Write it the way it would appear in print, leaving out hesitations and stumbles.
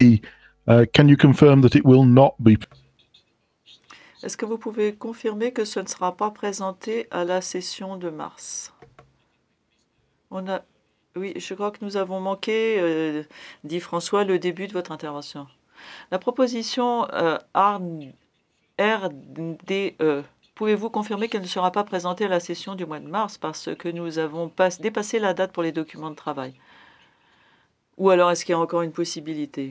Can you confirm that it will not be? Est-ce que vous pouvez confirmer que ce ne sera pas présenté à la session de mars? Oui, je crois que nous avons manqué, dit François, le début de votre intervention. La proposition RDE, pouvez-vous confirmer qu'elle ne sera pas présentée à la session du mois de mars parce que nous avons dépassé la date pour les documents de travail? Ou alors est-ce qu'il y a encore une possibilité?